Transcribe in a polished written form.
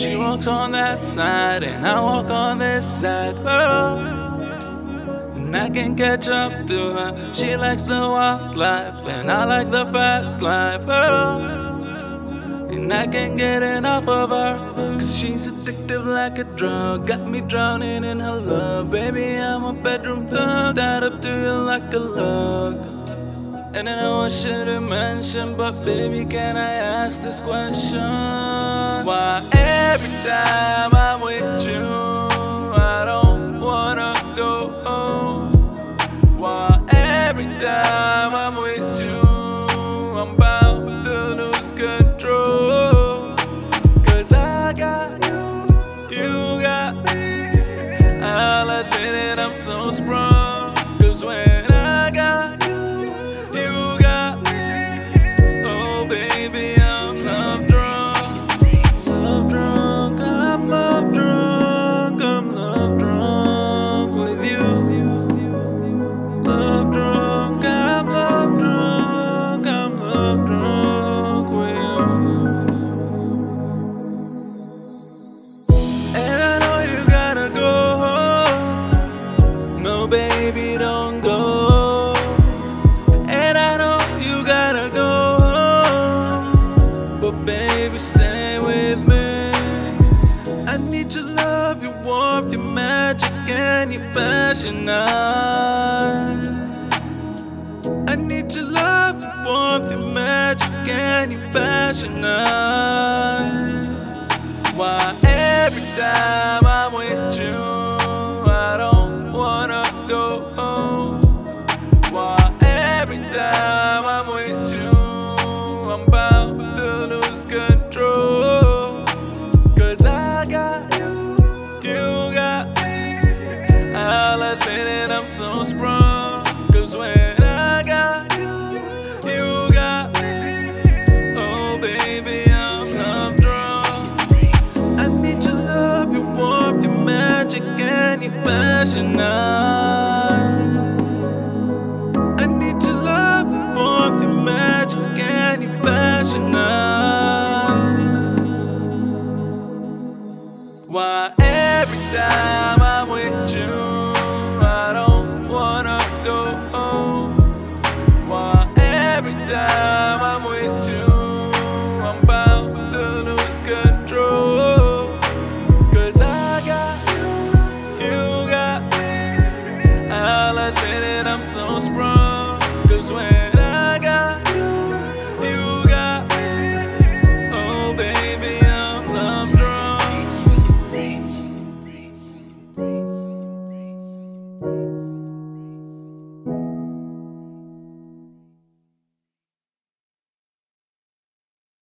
She walks on that side and I walk on this side. Oh, and I can catch up to her. She likes the wild life and I like the fast life. Oh, and I can't get enough of her, 'cause she's addictive like a drug. Got me drowning in her love. Baby, I'm a bedroom thug, tied up to you like a lug. And I know I should've mentioned, but baby, can I ask this question? Why every time I'm with you, I don't wanna go home? Why every time I'm with you, I'm bound to lose control? 'Cause I got you, you got me. I'll admit it, I'm so sprung. 'Cause when I got you, you got me. Oh baby, I'm love drunk. Love drunk, I'm love drunk. I'm love drunk with you. Love drunk, I'm love drunk. I'm love drunk with you. And I know you gotta go home. No baby, don't go. And I know you gotta go home, but baby, stay with me. I need your love, your warmth, your magic, and your passion. I need your love, your warmth, your magic, and your passion. Why every time I'm with you, I don't wanna go home? Why every time I'm with you, I'm bound to lose control? 'Cause I got you, you got me. I'll admit it, I'm so sprung. 'Cause when I got you, you got me. Oh baby, I'm love drunk. I need your love, your warmth, your magic, and your passion. I need your love, your warmth, your magic, and your passion. Why every time I'm with you, I don't wanna go home? Why every time I'm with you, I'm bound to lose control? 'Cause I got you, you got me. I'll admit it, I'm so sprung.